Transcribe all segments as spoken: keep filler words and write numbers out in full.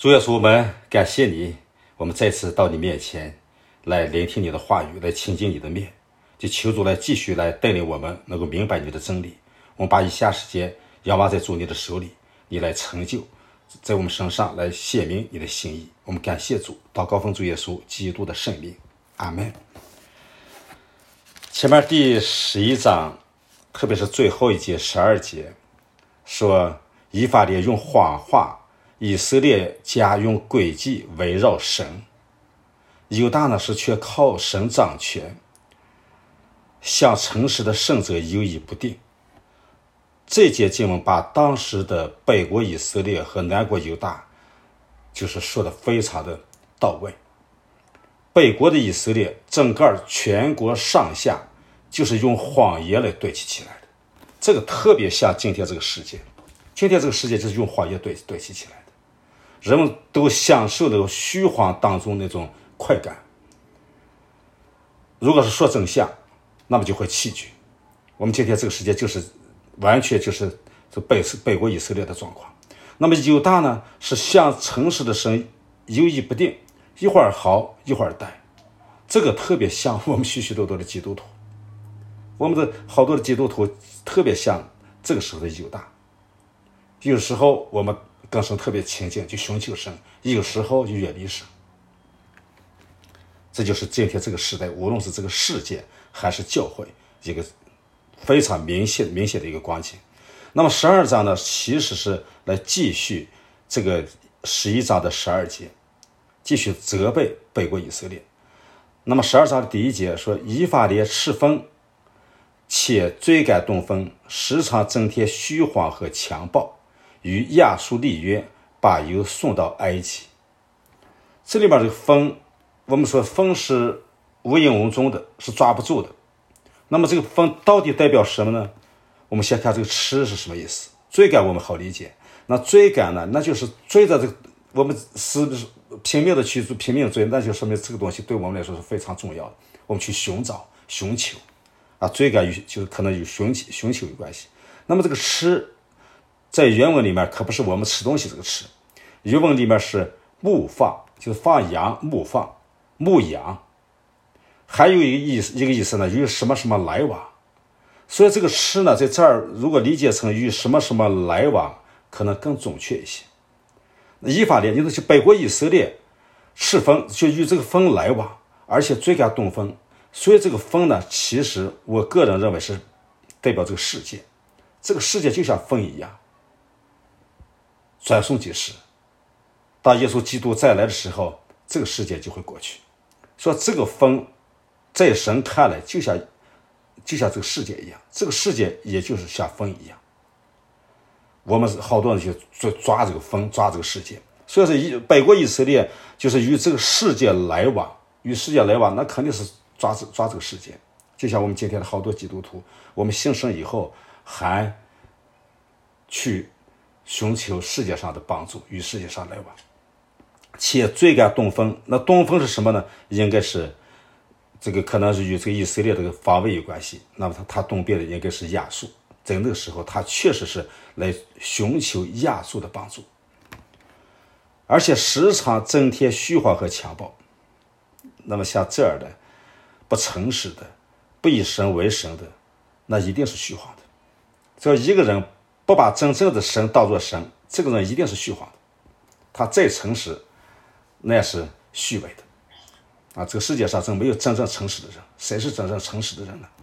主耶稣，我们感谢你，我们再次到你面前来聆听你的话语，来亲近你的面，就求主来继续来带领我们能够明白你的真理。我们把以下时间仰望在主你的手里，你来成就在我们身上，来显明你的心意。我们感谢主，祷告奉主耶稣基督的圣名，阿们。前面第十一章，特别是最后一节十二节，说以法莲用谎话，以色列家用诡计围绕神，犹大呢是却靠神掌权，向诚实的圣者犹疑不定。这节经文把当时的北国以色列和南国犹大就是说的非常的到位。北国的以色列整个全国上下就是用谎言来对齐起来的，这个特别像今天这个世界，今天这个世界就是用谎言对对齐起来的，人们都享受那种虚谎当中那种快感。如果是说真相，那么就会弃绝。我们今天这个世界就是完全就是这北北国以色列的状况。那么犹大呢，是向诚实的神犹疑不定，一会儿好一会儿歹，这个特别像我们许许多多的基督徒，我们的好多的基督徒特别像这个时候的犹大。有时候我们跟神特别亲近，就寻求神；有时候就远离神。这就是今天这个时代，无论是这个世界还是教会，一个非常明显明显的一个光景。那么十二章呢，其实是来继续这个十一章的十二节，继续责备北国以色列。那么十二章的第一节说，以法莲恃风，且追赶东风，时常增添虚谎和强暴，与亚述立约，把油送到埃及。这里边这个风，我们说风是无影无踪的，是抓不住的。那么这个风到底代表什么呢？我们先看这个吃是什么意思。追赶我们好理解，那追赶呢，那就是追着这个，我们是拼命的去拼命追，那就说明这个东西对我们来说是非常重要的。我们去寻找寻求啊，追赶与就是可能与寻寻求有关系。那么这个吃在原文里面可不是我们吃东西这个吃，原文里面是牧放，就是放羊，牧放牧养。还有一个意思，一个意思呢，与什么什么来往。所以这个吃呢，在这儿如果理解成与什么什么来往，可能更准确一些。以法莲就是北国以色列赤风，就与这个风来往，而且追赶东风。所以这个风呢，其实我个人认为是代表这个世界。这个世界就像风一样，转瞬即逝。当耶稣基督再来的时候，这个世界就会过去。说这个风在神看来就像就像这个世界一样，这个世界也就是像风一样。我们好多人去抓这个风，抓这个世界。所以说北国以色列就是与这个世界来往，与世界来往，那肯定是抓这抓这个世界。就像我们今天的好多基督徒，我们信神以后还去寻求世界上的帮助，与世界上来往，且追赶东风。那东风是什么呢？应该是这个可能是与这个以色列这个防卫有关系。那么他他东边的应该是亚述，在那个时候他确实是来寻求亚述的帮助，而且时常增添虚谎和强暴。那么像这样的不诚实的，不以神为神的，那一定是虚谎的。只要一个人不把真正的神当作神，这个人一定是虚谎的。他再诚实，那也是虚伪的。啊，这个世界上真没有真正诚实的人，谁是真正诚实的人呢？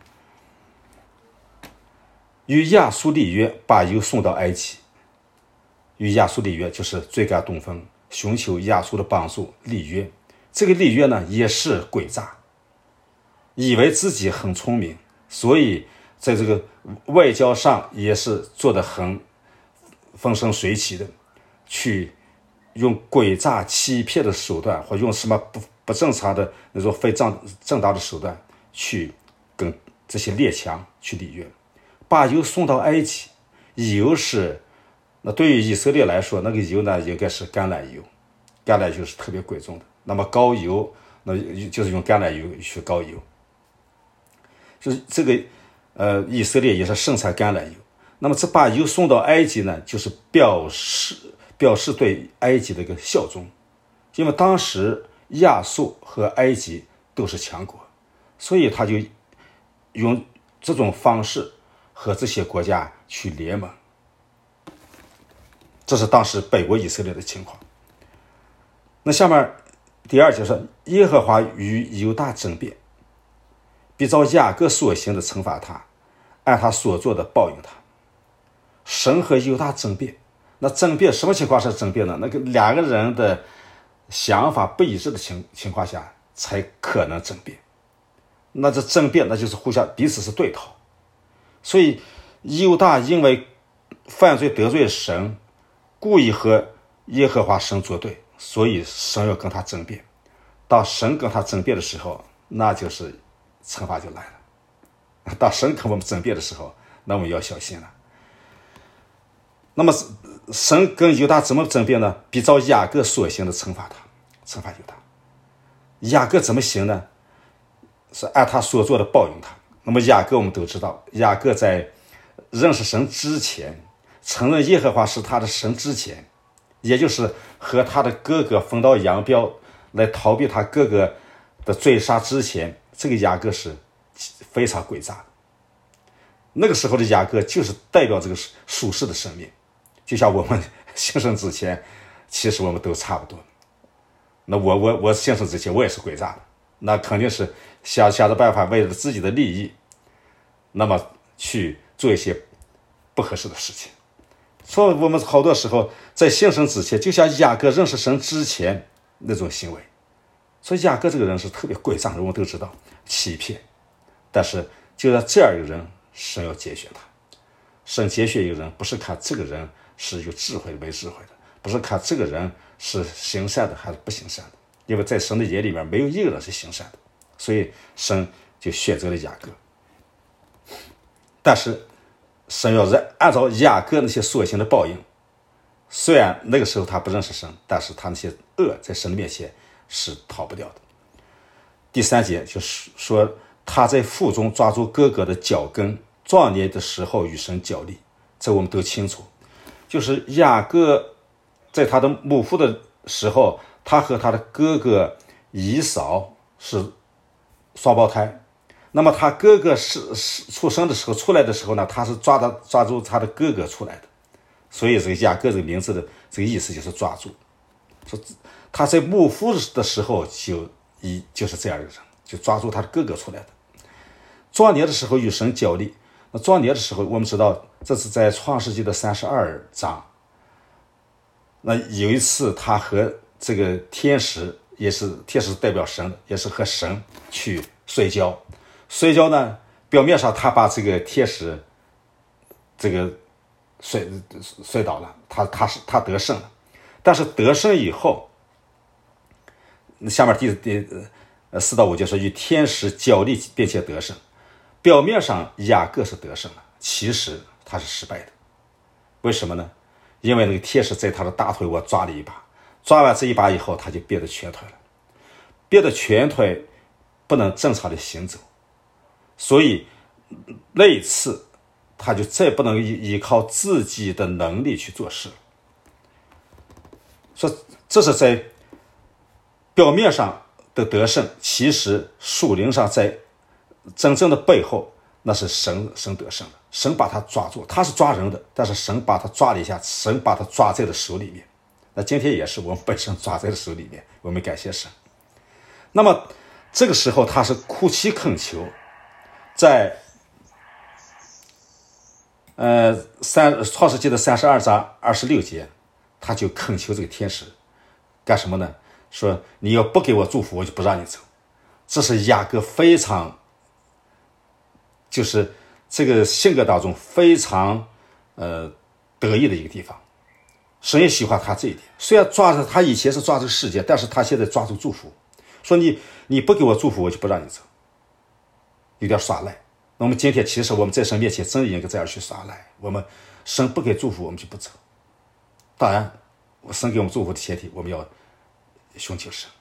与亚述立约，把油送到埃及。与亚述立约就是追赶东风，寻求亚述的帮助，立约。这个立约呢，也是诡诈，以为自己很聪明，所以在这个外交上也是做得很风生水起的，去用诡诈欺骗的手段，或用什么不不正常的那种非正正当的手段，去跟这些列强去立约，把油送到埃及。油是那对于以色列来说，那个油呢应该是橄榄油，橄榄油是特别贵重的。那么高油，那就是用橄榄油去高油。就是这个呃，以色列也是盛产橄榄油。那么这把油送到埃及呢，就是表示表示对埃及的一个效忠，因为当时亚述和埃及都是强国，所以他就用这种方式和这些国家去联盟。这是当时北国以色列的情况。那下面第二节说，耶和华与犹大争辩，必照雅各所行的惩罚他，按他所做的报应他。神和犹大争辩，那争辩什么情况是争辩呢？那个两个人的想法不一致的情情况下才可能争辩。那这争辩那就是互相彼此是对头。所以犹大因为犯罪得罪神，故意和耶和华神作对，所以神要跟他争辩。当神跟他争辩的时候，那就是惩罚就来了。当神跟我们争辩的时候，那我们要小心了。那么神跟犹大怎么争辩呢？比照雅各所行的惩罚他，惩罚犹大。雅各怎么行呢？是按他所做的报应他。那么雅各我们都知道，雅各在认识神之前，承认耶和华是他的神之前，也就是和他的哥哥分道扬镳来逃避他哥哥的追杀之前，这个雅各是非常诡诈的。那个时候的雅各就是代表这个属世的生命，就像我们信神之前，其实我们都差不多。那我我我信神之前我也是诡诈的，那肯定是想想着办法为了自己的利益，那么去做一些不合适的事情。所以我们好多时候在信神之前，就像雅各认识神之前那种行为。所以雅各这个人是特别诡诈的，我们都知道欺骗，但是就在这样一个人，神要拣选他。神拣选一个人，不是看这个人是有智慧没智慧的，不是看这个人是行善的还是不行善的，因为在神的眼里面没有一个人是行善的，所以神就选择了雅各。但是神要按照雅各那些所行的报应，虽然那个时候他不认识神，但是他那些恶在神的面前是逃不掉的。第三节就是说，他在腹中抓住哥哥的脚跟，壮年的时候与神较力。这我们都清楚，就是雅各在他的母腹的时候，他和他的哥哥以扫是双胞胎。那么他哥哥是是出生的时候出来的时候呢，他是抓到抓住他的哥哥出来的，所以这个雅各这个名字的这个意思就是抓住。说他在母腹的时候就一就是这样一个人，就抓住他的哥哥出来的。壮年的时候与神较力，那壮年的时候我们知道这是在创世纪的三十二章。那有一次他和这个天使，也是天使代表神，也是和神去摔跤。摔跤呢，表面上他把这个天使这个摔摔倒了，他他是他得胜了。但是得胜以后，下面第第呃四到五节说与天使较力并且得胜。表面上雅各是得胜了，其实他是失败的。为什么呢？因为那个天使在他的大腿窝抓了一把，抓完这一把以后，他就憋得瘸腿了，憋得瘸腿不能正常的行走，所以那一次他就再不能依靠自己的能力去做事。说这是在表面上的得胜，其实属灵上在真正的背后，那是神神得胜了。神把他抓住，他是抓人的，但是神把他抓了一下，神把他抓在了手里面。那今天也是我们本身抓在了手里面，我们感谢神。那么这个时候他是哭泣恳求，在呃三创世纪的三十二章二十六节，他就恳求这个天使干什么呢？说你要不给我祝福，我就不让你走。这是雅各非常就是这个性格当中非常呃得意的一个地方。神也喜欢他这一点，虽然抓着他以前是抓住世界，但是他现在抓住祝福，说你你不给我祝福，我就不让你走，有点耍赖。那么今天其实我们在神面前真应该这样去耍赖，我们神不给祝福我们就不走。当然神给我们祝福的前提，我们要寻求神。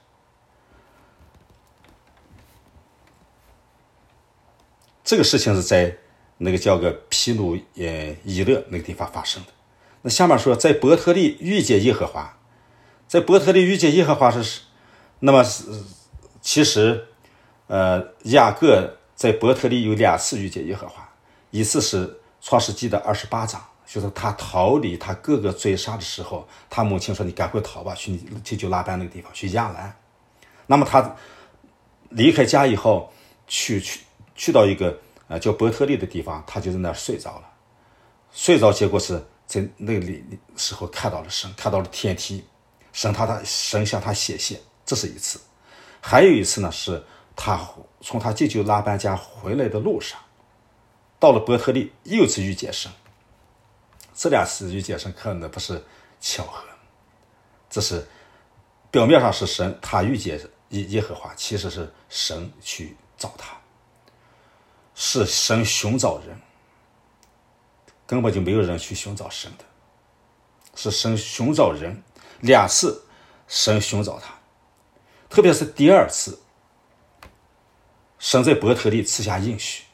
这个事情是在那个叫个毗努呃以勒那个地方发生的。 那下面说，在伯特利遇见耶和华，在伯特利遇见耶和华是，那么其实，呃，雅各在伯特利有两次遇见耶和华，一次是创世纪的二十八章，就是他逃离他哥哥追杀的时候，他母亲说：“你赶快逃吧，去去就拉班那个地方，去亚兰。”那么他离开家以后，去去去到一个呃叫伯特利的地方，他就在那儿睡着了。睡着，结果是在那里时候看到了神，看到了天梯，神他他神向他显现，这是一次。还有一次呢，是他从他舅舅拉班家回来的路上，到了伯特利，又次遇见神。这两次遇见神可能不是巧合，这是表面上是神他遇见耶和华，其实是神去找他，是神寻找人，根本就没有人去寻找神的，是神寻找人。两次神寻找他，特别是第二次，神在伯特利赐下应许，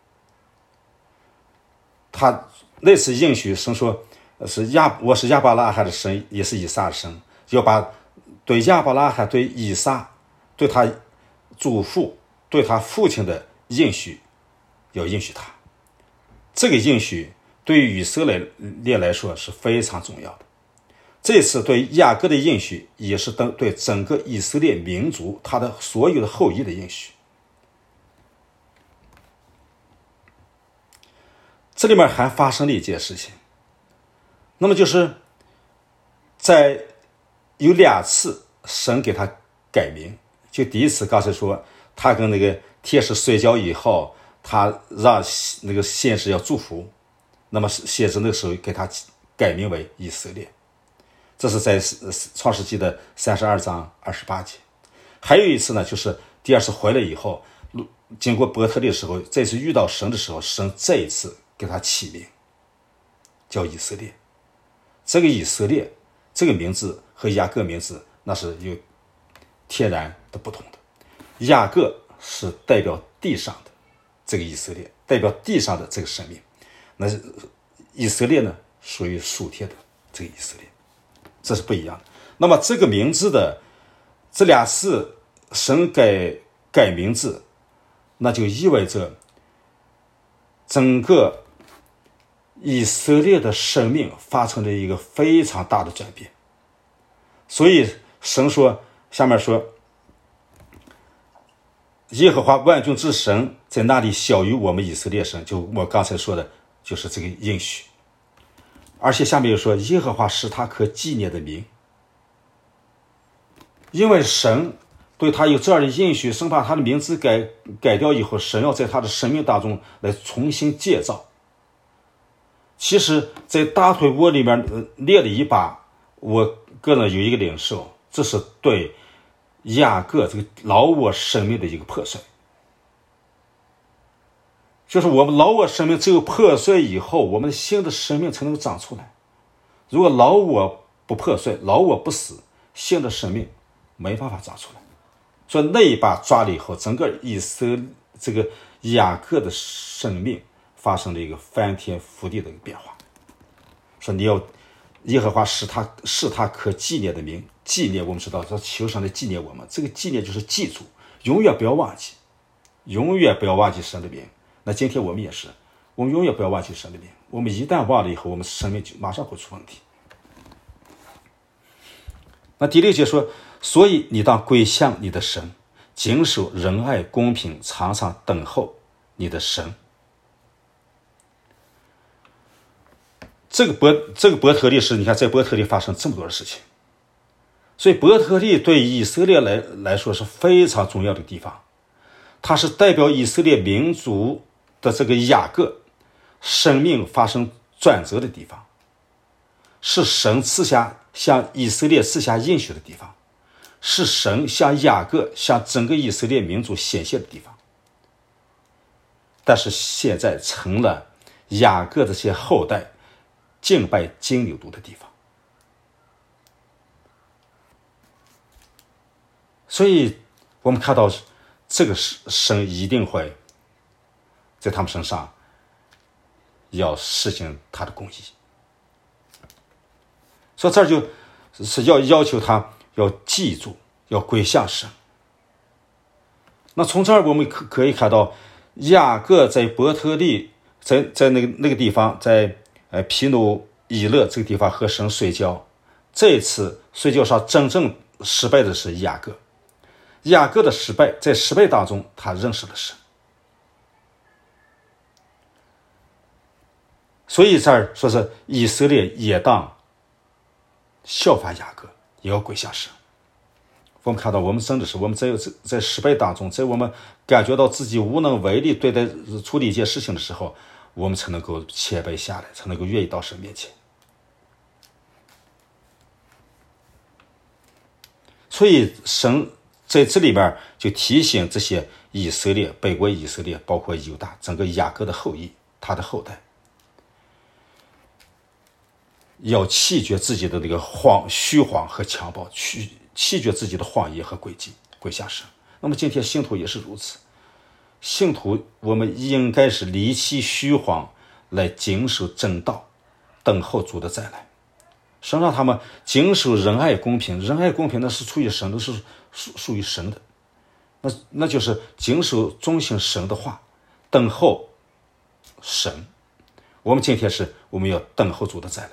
他那次应许神说是亚我是亚伯拉罕的神，也是以撒的神，要把对亚伯拉罕、对以撒、对他祖父、对他父亲的应许要应许他。这个应许对于以色列来说是非常重要的。这次对雅各的应许，也是对整个以色列民族他的所有的后裔的应许。这里面还发生了一件事情，那么就是在有两次神给他改名。就第一次刚才说他跟那个天使睡觉以后，他让那个先知要祝福，那么先知那个时候给他改名为以色列，这是在创世纪的三十二章二十八节。还有一次呢，就是第二次回来以后，经过伯特利的时候，这次遇到神的时候，神这一次给他起名叫以色列。这个以色列这个名字和雅各名字那是有天然的不同的。雅各是代表地上的这个以色列，代表地上的这个生命，那以色列呢属于属天的这个以色列，这是不一样的。那么这个名字的这两次神改改名字，那就意味着整个以色列的生命发生了一个非常大的转变。所以神说，下面说，耶和华万军之神在那里小于我们以色列神，就我刚才说的就是这个应许。而且下面又说，耶和华是他可纪念的名。因为神对他有这样的应许，生怕他的名字改改掉以后，神要在他的生命当中来重新建造。其实在大腿窝里面裂了一把，我个人有一个领受，这是对雅各这个老我生命的一个破碎。就是我们老我生命只有破碎以后，我们的新的生命才能长出来。如果老我不破碎，老我不死，新的生命没办法长出来。所以那一把抓了以后，整个以色这个雅各的生命发生了一个翻天覆地的一个变化。说你要耶和华是他是他可纪念的名，纪念我们知道说求神来纪念我们，这个纪念就是记住，永远不要忘记，永远不要忘记神的名。那今天我们也是，我们永远不要忘记神的名，我们一旦忘了以后，我们生命就马上会出问题。那第六节说，所以你当归向你的神，谨守仁爱公平，常常等候你的神。这个伯这个伯特利是，你看在伯特利发生这么多的事情，所以伯特利对以色列来来说是非常重要的地方，它是代表以色列民族的这个雅各生命发生转折的地方，是神赐下向以色列赐下应许的地方，是神向雅各向整个以色列民族显现的地方。但是现在成了雅各这些后代敬拜金牛犊的地方。所以我们看到这个神一定会在他们身上要实行他的公义。 所以这儿就是要要求他要记住，要归向神。那从这儿我们可可以看到，雅各在伯特利，在在那个那个地方，在呃皮努伊勒这个地方和神睡觉，这一次睡觉上真正失败的是雅各。雅各的失败，在失败当中他认识了神。所以这儿说是以色列也当效法雅各，也要归向神。我们看到，我们真的是我们在在失败当中，在我们感觉到自己无能为力对待处理一件事情的时候，我们才能够谦卑下来，才能够愿意到神面前。所以神在这里边就提醒这些以色列、北国以色列，包括犹大整个雅各的后裔，他的后代，要弃绝自己的那个谎、虚谎和强暴，去弃绝自己的谎言和诡计，归向神。那么今天信徒也是如此，信徒我们应该是离弃虚谎，来谨守真道，等候主的再来。神让他们谨守仁爱公平，仁爱公平那是出于神的，是属属于神的，那那就是谨守遵行神的话，等候神。我们今天是我们要等候主的再来。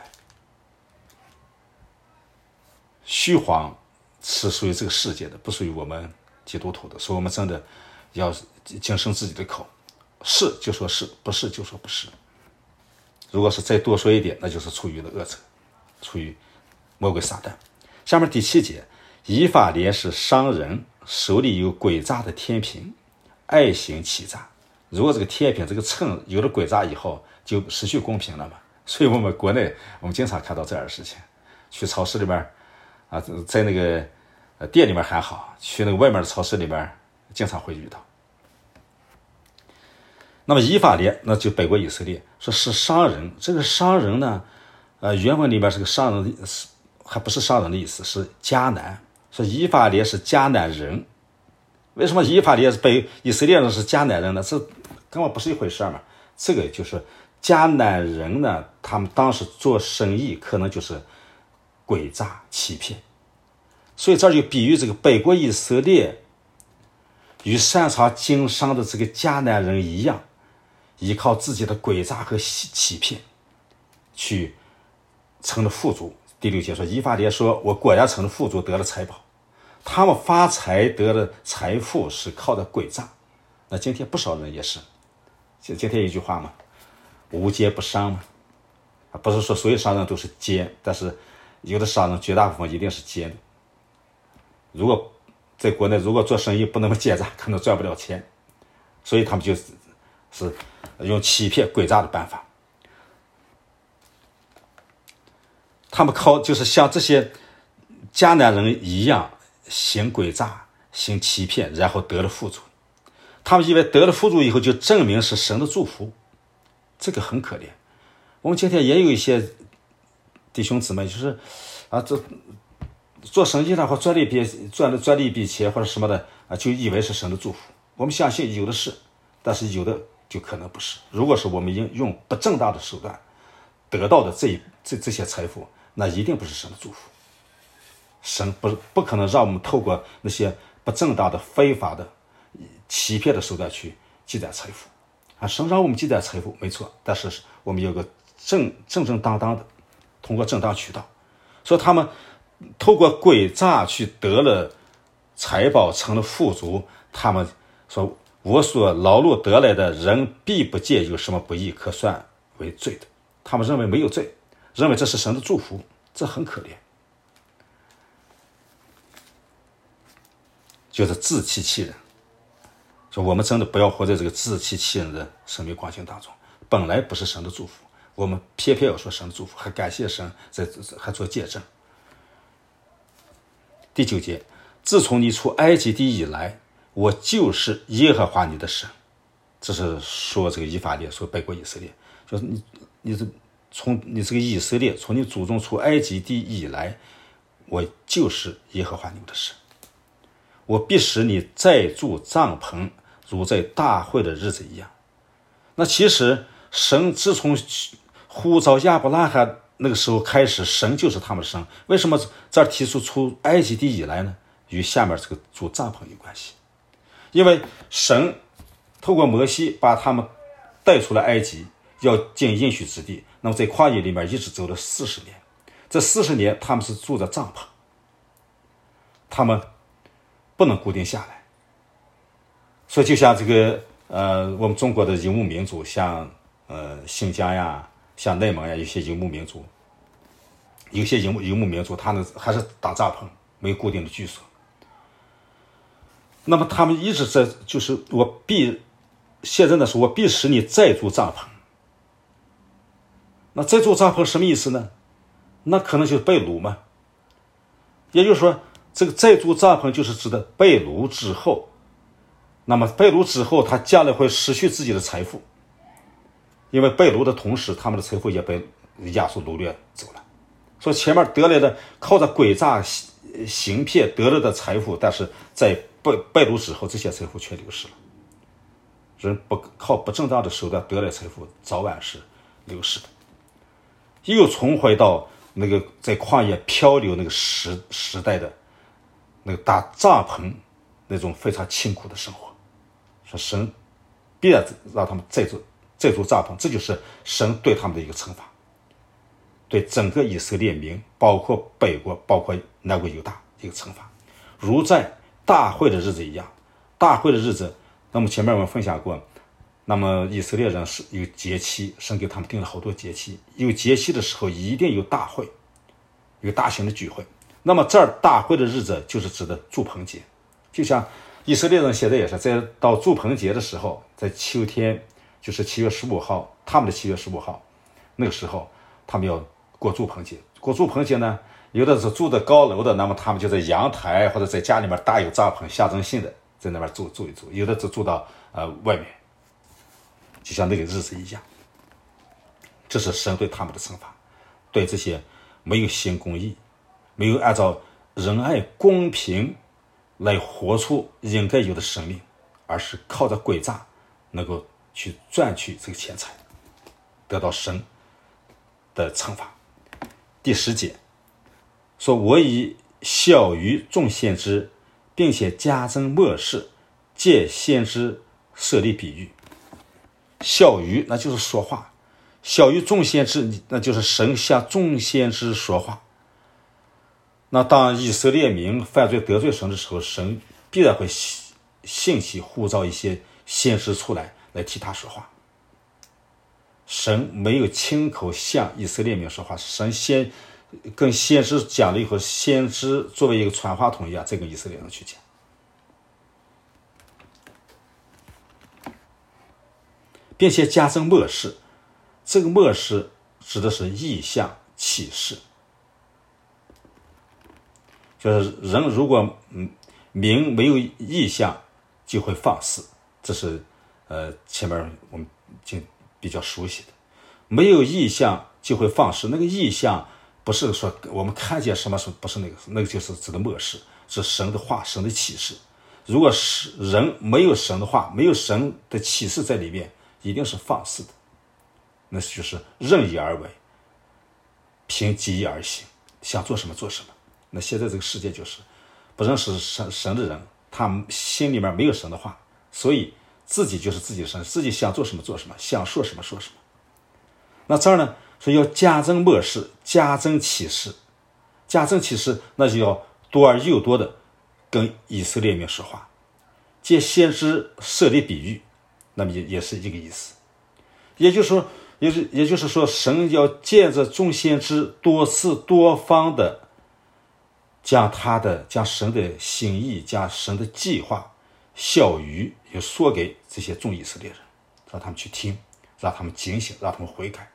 虚谎是属于这个世界的，不属于我们基督徒的，所以我们真的要谨慎自己的口，是就说是，不是就说不是。如果是再多说一点，那就是出于了恶者，出于魔鬼撒旦。下面第七节，以法莲是商人，手里有诡诈的天平，爱行欺诈。如果这个天平这个秤有了诡诈以后，就失去公平了嘛。所以我们国内我们经常看到这样的事情，去超市里边啊，在那个呃店里面还好，去那个外面的超市里边经常会遇到。那么以法莲那就北国以色列，说是商人。这个商人呢，呃，原文里面是个商人的，还不是商人的意思，是迦南。说以法莲是迦南人，为什么以法莲北以色列人是迦南人呢？这根本不是一回事嘛。这个就是迦南人呢，他们当时做生意可能就是诡诈欺骗，所以这就比喻这个北国以色列与擅长经商的这个迦南人一样，依靠自己的诡诈和欺骗去成了富足。第六节说，以法莲说，我果然成了富足，得了财宝。他们发财得了财富是靠的诡诈。那今天不少人也是，今天一句话嘛，无奸不商嘛，不是说所有商人都是奸，但是有的商人绝大部分一定是奸的。如果在国内如果做生意不那么奸诈，可能赚不了钱，所以他们就是是用欺骗诡诈的办法。他们靠就是像这些迦南人一样行诡诈行欺骗，然后得了富足。他们以为得了富足以后就证明是神的祝福，这个很可怜。我们今天也有一些弟兄姊妹就是啊，这做生意然后赚了一笔赚了赚了一笔钱或者什么的啊，就以为是神的祝福。我们相信有的是，但是有的就可能不是。如果是我们用用不正当的手段得到的这这这些财富，那一定不是神的祝福。神不不可能让我们透过那些不正当的非法的欺骗的手段去积攒财富啊。神让我们积攒财富没错，但是我们有个正正正当当的通过正当渠道。所以他们透过诡诈去得了财宝，成了富足。他们说，我所劳碌得来的，人必不见有什么不义可算为罪的。他们认为没有罪，认为这是神的祝福，这很可怜，就是自欺欺人。说我们真的不要活在这个自欺欺人的生命光景当中，本来不是神的祝福，我们偏偏要说神的祝福，还感谢神，在还做见证。第九节，自从你出埃及地以来，我就是耶和华你的神。这是说这个以法莲说北国以色列，就是你你是从你这个以色列从你祖宗出埃及地以来，我就是耶和华你们的神。我必使你再住帐篷，如在大会的日子一样。那其实神自从呼召亚伯拉罕那个时候开始，神就是他们的神。为什么这儿提出出埃及地以来呢？与下面这个住帐篷有关系。因为神透过摩西把他们带出了埃及，要进应许之地。那么在旷野里面一直走了四十年，这四十年他们是住在帐篷，他们不能固定下来。所以就像这个呃，我们中国的游牧民族，像呃新疆呀、像内蒙呀，有些游牧民族，有些游牧游牧民族，他们还是搭帐篷，没有固定的居所。那么他们一直在，就是我必现在呢是我必使你再筑帐篷。那再筑帐篷什么意思呢？那可能就是被掳嘛。也就是说，这个再筑帐篷就是指的被掳之后。那么被掳之后，他将来会失去自己的财富，因为被掳的同时，他们的财富也被亚述掳掠走了。所以前面得来的靠着诡诈行骗得来的财富，但是在被被掳之后，这些财富却流失了。人不靠不正当的手段得来财富，早晚是流失的。又重回到那个在旷野漂流那个时时代的那个搭帐篷那种非常清苦的生活。说神必然让他们再筑再筑帐篷，这就是神对他们的一个惩罚，对整个以色列民，包括北国，包括南国犹大一个惩罚。如在大会的日子一样，大会的日子，那么前面我们分享过，那么以色列人是有节期，神给他们定了好多节期，有节期的时候一定有大会，有大型的聚会。那么这儿大会的日子就是指的住棚节，就像以色列人现在也是在到住棚节的时候，在秋天，就是七月十五号，他们的七月十五号，那个时候他们要过住棚节。过住棚节呢，有的是住的高楼的，那么他们就在阳台或者在家里面搭有帐篷，象征性的在那边住住一住；有的就住到呃外面，就像那个日子一样。这是神对他们的惩罚，对这些没有行公义，没有按照仁爱公平来活出应该有的生命，而是靠着诡诈能够去赚取这个钱财，得到神的惩罚。第十节说，我以小于众先知，并且加增末世，借先知设立比喻。小于那就是说话，小于众先知那就是神向众先知说话。那当以色列民犯罪得罪神的时候，神必然会兴起呼召一些先知出来来替他说话。神没有亲口向以色列民说话，神先跟先知讲了以后，先知作为一个传话筒一样再跟以色列人去讲。并且加增末世，这个末世指的是异象启示，就是人如果嗯名没有异象，就会放肆，这是呃前面我们就比较熟悉的。没有异象就会放肆，那个异象不是说我们看见什么什么，不是那个，那个就是指的末世，是神的话，神的启示。如果是人没有神的话，没有神的启示在里面，一定是放肆的，那就是任意而为，凭己意而行，想做什么做什么。那现在这个世界就是不认识神神的人，他们心里面没有神的话，所以自己就是自己的神，自己想做什么做什么，想说什么说什么。那这儿呢说要加增末世，加增启示，加增启示，那就要多而又多的跟以色列民说话，借先知设立比喻，那么也也是一个意思。也就是说，也是也就是说，神要借着众先知多次多方的将他的将神的心意，将神的计划小于也说给这些众以色列人，让他们去听，让他们警醒，让他们悔改。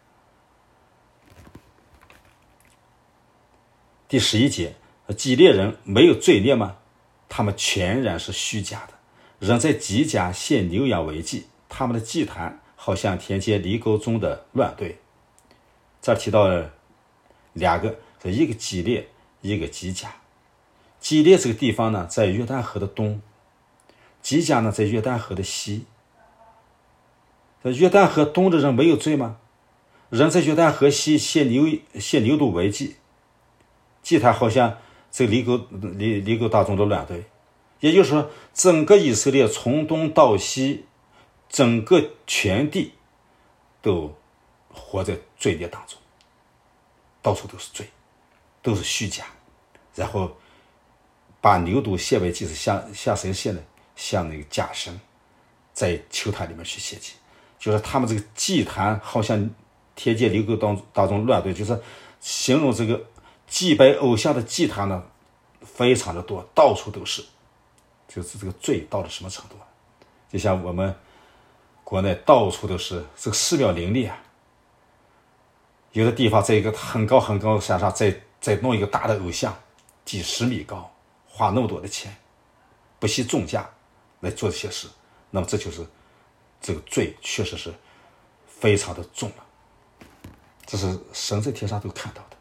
第十一节，基列人没有罪孽吗？他们全然是虚假的，人在基甲献牛羊为祭，他们的祭坛好像田间犁沟中的乱堆。这儿提到了两个，一个基列，一个基甲。基列这个地方呢，在约旦河的东，基甲呢，在约旦河的西。在约旦河东的人没有罪吗？ 人在约旦河西献牛献牛犊为祭，祭坛好像这离沟离离沟大众的乱队。也就是说，整个以色列从东到西，整个全地都活在罪孽当中，到处都是罪，都是虚假。然后把牛犊献为祭，是向向谁献的？向那个假神，在球坛里面去献祭。就是他们这个祭坛好像天界离沟当当中乱队，就是形容这个祭拜偶像的祭坛呢，非常的多，到处都是。就是这个罪到了什么程度？就像我们国内到处都是这个寺庙林立啊，有的地方在一个很高很高的山上再再弄一个大的偶像，几十米高，花那么多的钱，不惜重价来做这些事，那么这就是这个罪确实是非常的重了，这是神在天上都看到的。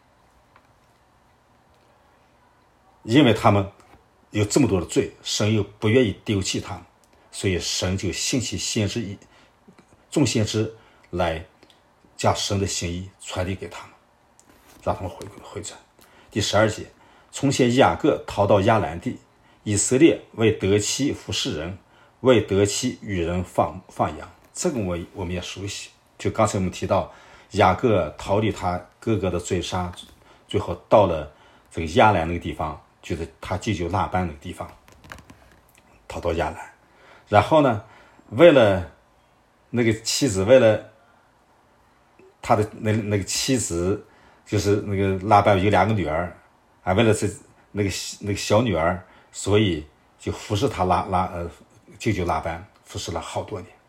因为他们有这么多的罪，神又不愿意丢弃他们，所以神就兴起先知众先知来将神的心意传递给他们，让他们回回转。第十二节，从前雅各逃到亚兰地，以色列为得妻服侍人，为得妻与人放放羊。这个我我们也熟悉，就刚才我们提到雅各逃离他哥哥的追杀，最后到了这个亚兰那个地方，就是他舅舅拉班那个地方，逃到亚兰。然后呢，为了那个妻子，为了他的那那个妻子，就是那个拉班有两个女儿啊，为了这那个那个小女儿，所以就服侍他拉拉呃舅舅拉班，服侍了好多年。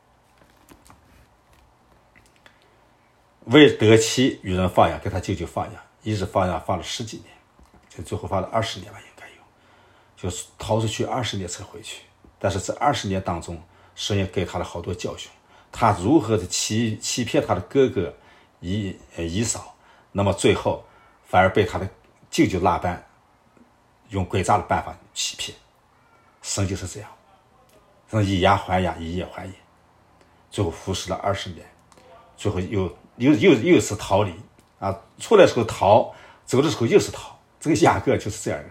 为得妻与人放养，给他舅舅放养，一直放养放了十几年，就最后放了二十年吧，应该有，就是逃出去二十年才回去。但是这二十年当中，神也给他了好多教训，他如何的欺欺骗他的哥哥以以扫，那么最后反而被他的舅舅拉班用诡诈的办法欺骗。神就是这样，让以牙还牙，以眼还眼，最后服侍了二十年，最后又又又又是逃离啊！出来的时候逃，走的时候又是逃。这个雅各就是这样的人，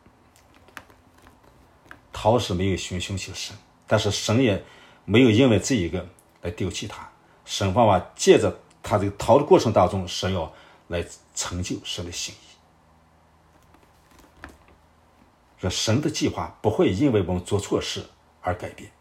逃是没有寻凶求神，但是神也没有因为这一个来丢弃他。神方法借着他这个逃的过程当中，神要来成就神的心意。说神的计划不会因为我们做错事而改变。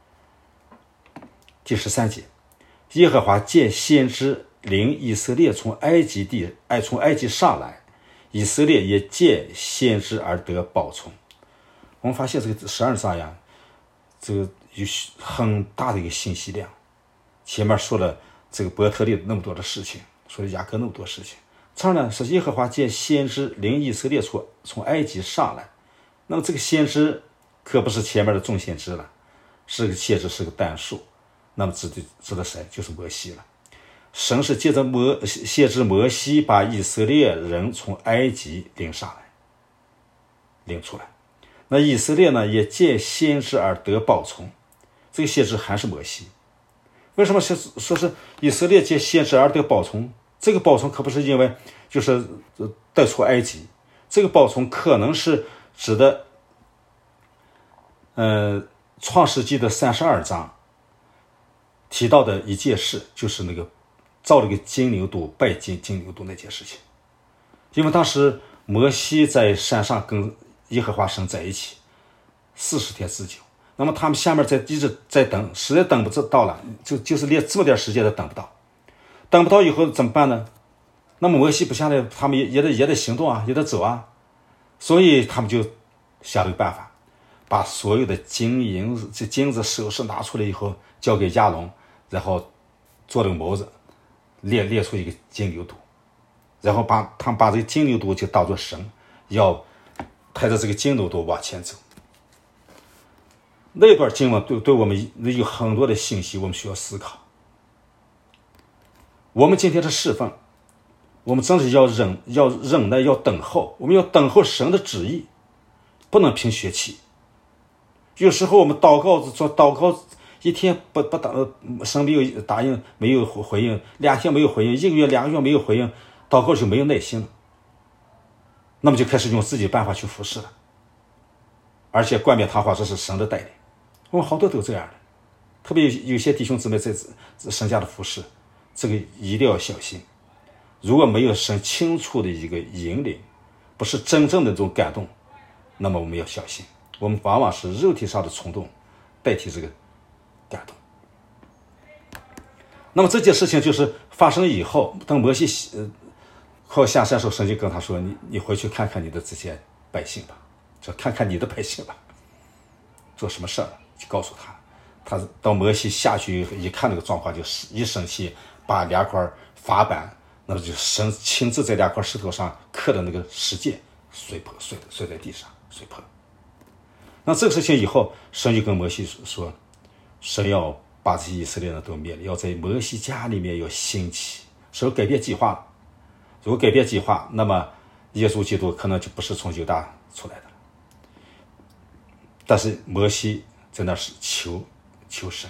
第十三节，耶和华借先知领以色列从埃及地，哎，从埃及上来，以色列也借先知而得保存。我们发现这个十二章呀，这个有很大的一个信息量。前面说了这个伯特利那么多的事情，说了雅各那么多事情，这儿呢是耶和华借先知领以色列从从埃及上来。那么这个先知可不是前面的众先知了，是个先知，是个单数。那么指的指的谁？就是摩西了。神是借着摩先知摩西把以色列人从埃及领上来，领出来。那以色列呢，也借先知而得保存。这个先知还是摩西。为什么说说是以色列借先知而得保存？这个保存可不是因为就是带出埃及，这个保存可能是指的，呃，创世纪的三十二章提到的一件事，就是那个造了个金牛犊拜金金牛犊那件事情。因为当时摩西在山上跟耶和华神在一起四十天之久，那么他们下面在一直在等，实在等不到了，就就是连这么点时间都等不到，等不到以后怎么办呢？那么摩西不下来，他们也也得也得行动啊，也得走啊，所以他们就想了个办法，把所有的金银这金子首饰拿出来以后交给亚伦，然后做了个模子，列列出一个金牛犊，然后把他们把这个金牛犊就当作神，要抬着这个金牛犊往前走。那段经文对对我们有很多的信息，我们需要思考。我们今天的侍奉，我们真是要忍要忍耐，要等候，我们要等候神的旨意，不能凭血气。有时候我们祷告做祷告一天不不答，神没有答应，没有回应，两天没有回应，一个月两个月没有回应，祷告就没有耐心了，那么就开始用自己的办法去服侍了，而且冠冕堂皇，这是神的带领。我们好多都这样的，特别有有些弟兄姊妹在神家的服侍，这个一定要小心。如果没有神清楚的一个引领，不是真正的这种感动，那么我们要小心，我们往往是肉体上的冲动代替这个感动。那么这件事情就是发生以后，等摩西呃快下山时候，神就跟他说：“你你回去看看你的这些百姓吧，说看看你的百姓吧，做什么事儿？”就告诉他，他到摩西下去一看那个状况，就一生气，把两块法板，那么就神亲自在两块石头上刻的那个石戒碎破，碎碎在地上，碎破。那这个事情以后，神就跟摩西说，神要把这些以色列人都灭了，要在摩西家里面要兴起，是要改变计划了。如果改变计划，那么耶稣基督可能就不是从犹大出来的。但是摩西在那是求求神，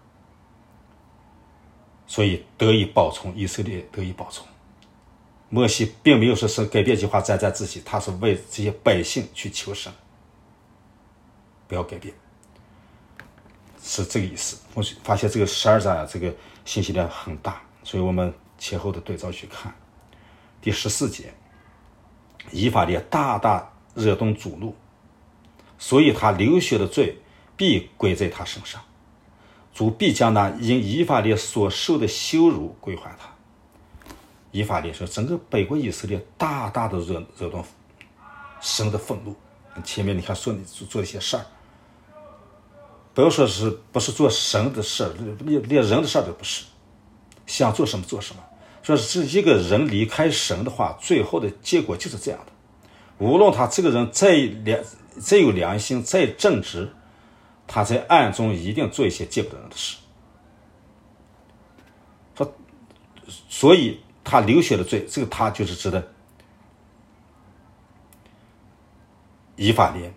所以得以保存，以色列得以保存。摩西并没有说是改变计划沾沾自喜，他是为这些百姓去求神，不要改变，是这个意思。我发现这个十二章啊，这个信息量很大，所以我们前后的对照去看。第十四节，以法莲大大惹动主怒，所以他流血的罪必归在他身上，主必将那因以法莲所受的羞辱归还他。以法莲说，整个北国以色列大大的惹惹动神的愤怒。前面你看说你做一些事儿，不要说是不是做神的事儿，连人的事儿都不是，想做什么做什么。说是一个人离开神的话，最后的结果就是这样的。无论他这个人再良再有良心，再正直，他在暗中一定做一些见不得人的事。说，所以他流血的罪，这个他就是指的以法莲。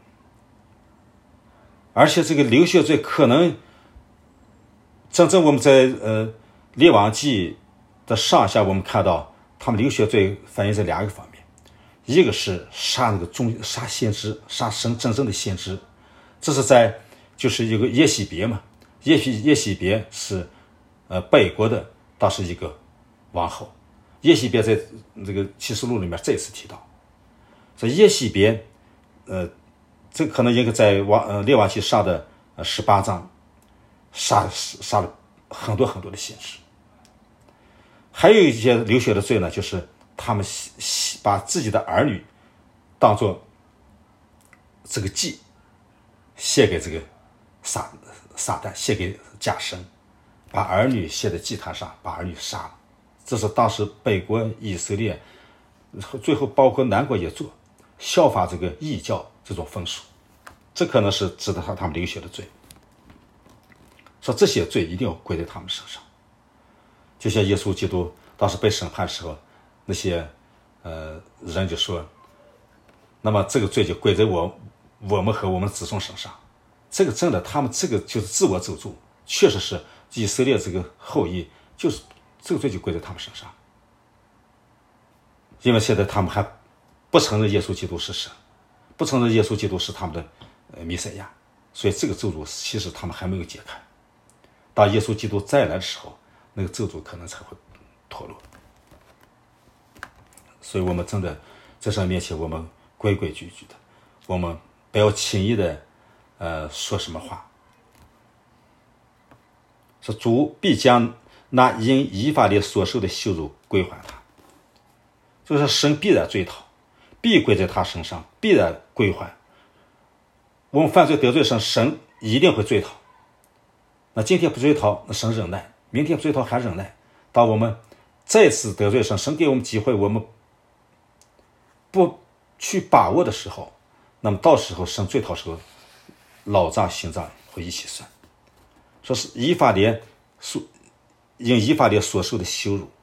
而且这个流血罪可能真正我们在呃列王纪的上下，我们看到他们流血罪反映在两个方面，一个是杀那个中杀先知，杀神真正的先知，这是在就是一个耶洗别嘛，耶洗耶洗别是呃北国的当时一个王后，耶洗别在这个启示录里面再次提到，这耶洗别呃这可能应该在王呃列王纪上的呃十八章杀杀了很多很多的先知。还有一些流血的罪呢，就是他们把自己的儿女当作这个祭献给这个撒撒旦，献给假神，把儿女献在祭坛上，把儿女杀了。这是当时北国以色列，最后包括南国也做，效法这个异教这种风俗，这可能是指的他他们流血的罪。说这些罪一定要归在他们身上。就像耶稣基督当时被审判的时候，那些呃人就说，那么这个罪就归在我我们和我们子孙身上。这个真的，他们这个就是自我咒诅，确实是以色列这个后裔，就是这个罪就归在他们身上。因为现在他们还不承认耶稣基督是神，不承认耶稣基督是他们的呃弥赛亚，所以这个咒诅其实他们还没有解开。当耶稣基督再来的时候，那个咒诅可能才会脱落。所以我们真的在神面前，我们规规矩矩的，我们不要轻易的呃说什么话。说主必将那因以法莲所受的羞辱归还他，就是神必然追讨，必归在他身上，必然归还。我们犯罪得罪神，神一定会追讨。那今天不追讨，那神忍耐；明天不追讨还忍耐。当我们再次得罪神，神给我们机会，我们不去把握的时候，那么到时候神追讨时候，老账新账会一起算。说是以法莲所因以法莲所受的羞辱，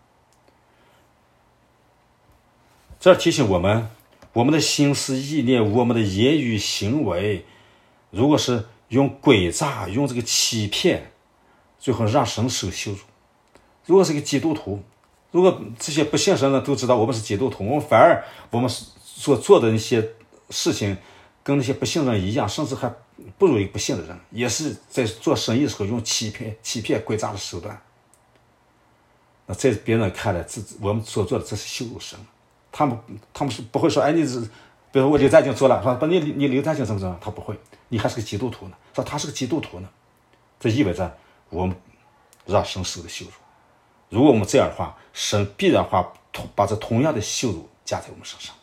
这提醒我们，我们的心思意念，我们的言语行为，如果是用诡诈，用这个欺骗，最后让神受羞辱。如果是个基督徒，如果这些不信神的都知道我们是基督徒，我们反而我们所做的那些事情跟那些不信人一样，甚至还不如一个不信的人，也是在做生意的时候用欺骗、欺骗、诡诈的手段。那在别人看来，这我们所做的这是羞辱神。他们他们是不会说，哎，你是，比如我刘占经做了，说不你你刘占经怎么怎么，他不会，你还是个基督徒呢，说他是个基督徒呢，这意味着我们让神受的羞辱。如果我们这样的话，神必然话把这同样的羞辱加在我们身上。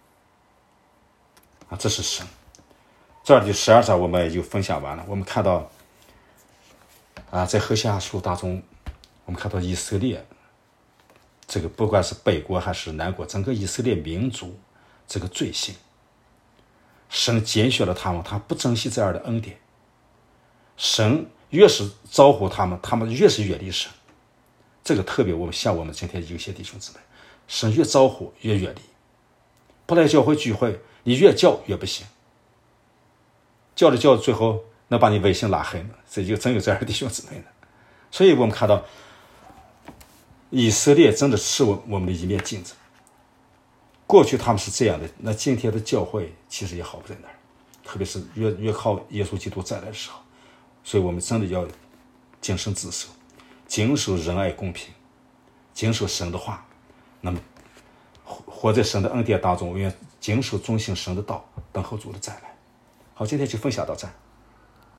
啊，这是神。这儿第十二章我们就分享完了。我们看到，啊，在何西阿书当中，我们看到以色列，这个不管是北国还是南国，整个以色列民族这个罪行，神拣选了他们，他不珍惜这样的恩典。神越是招呼他们，他们越是远离神。这个特别我们像我们今天有些弟兄姊妹，神越招呼越远离，不来教会聚会，你越叫越不行，叫着叫着最后能把你微信拉黑呢，这就真有这样的弟兄姊妹呢。所以我们看到以色列真的是我我们的一面镜子。过去他们是这样的，那今天的教会其实也好不在哪儿，特别是越越靠耶稣基督再来的时候，所以我们真的要谨慎自守，谨守仁爱公平，谨守神的话，那么活在神的恩典当中，我愿谨守遵行神的道，等候主的再来。好，今天就分享到这儿。